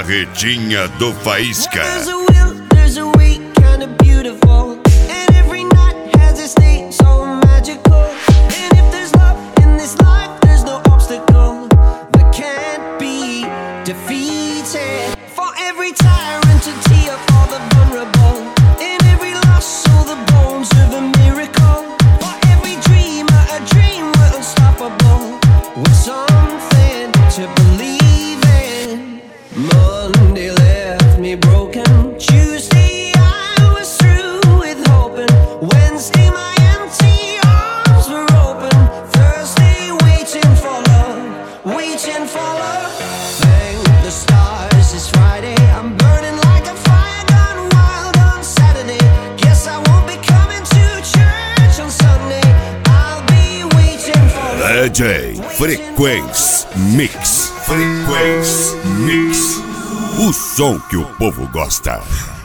Carretinha do Faísca. Monday left me broken. Tuesday I was through with hoping. Wednesday my empty arms were open. Thursday waiting for love, waiting for love. Thank the stars it's Friday. I'm burning like a fire gone wild on Saturday. Guess I won't be coming to church on Sunday. I'll be waiting for love. DJ Frequência Mix. Frequência Mix. O som que o povo gosta.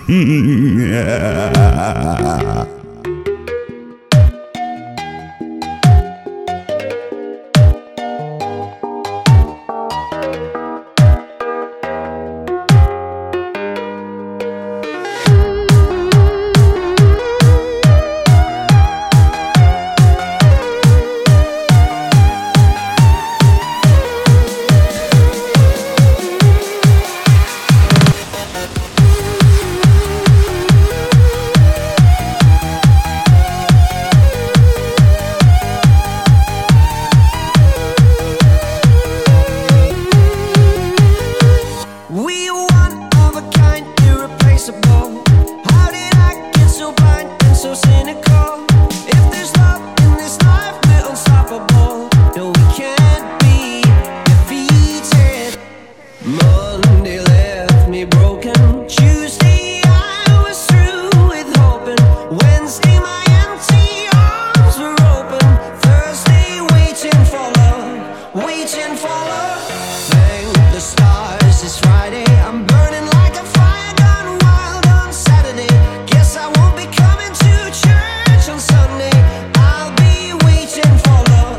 How did I get so blind and so cynical? If there's love in this life, we're unstoppable. No, we can't be defeated. Monday left me broken. Tuesday I was through with hoping. Wednesday my empty arms were open. Thursday waiting for love, waiting for love. Thank the stars it's Friday. I'm burning like a fire gone wild on Saturday. Guess I won't be coming to church on Sunday. I'll be waiting for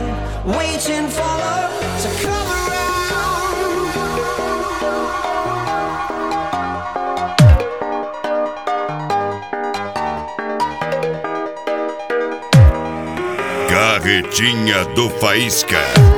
love to come around. Carretinha do Faísca.